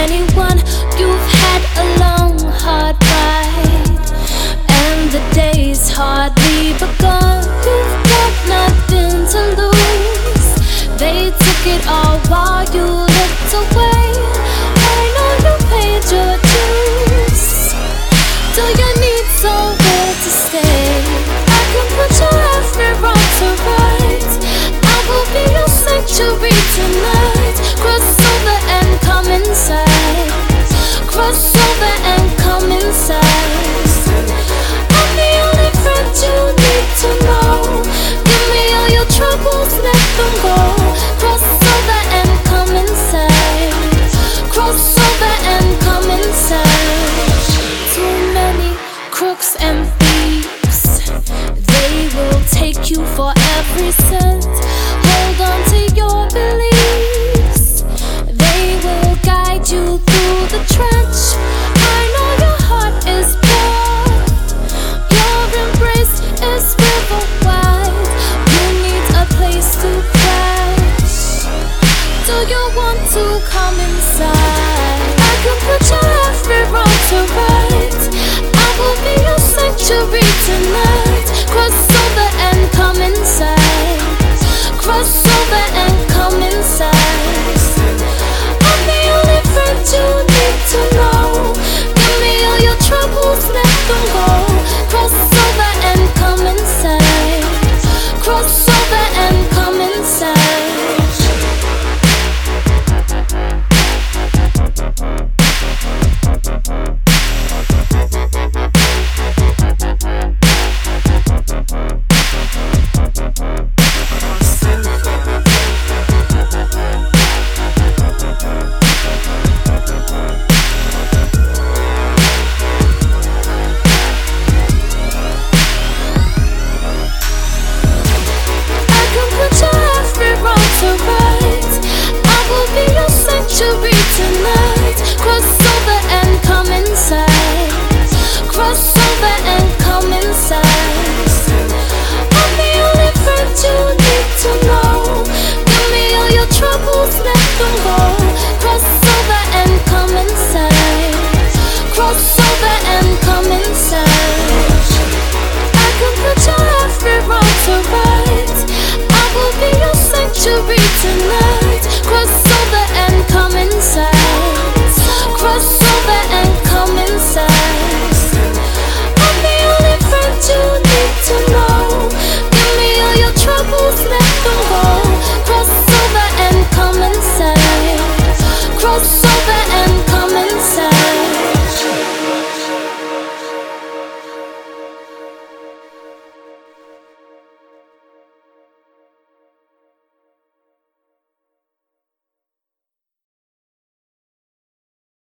anyone. You've had a long, hard ride, and the day's hardly begun. You've got nothing to lose. They took it all while you looked away. I know you paid your dues. Do you need somewhere to stay? I can put your every wrong to right. I will be your sanctuary tonight.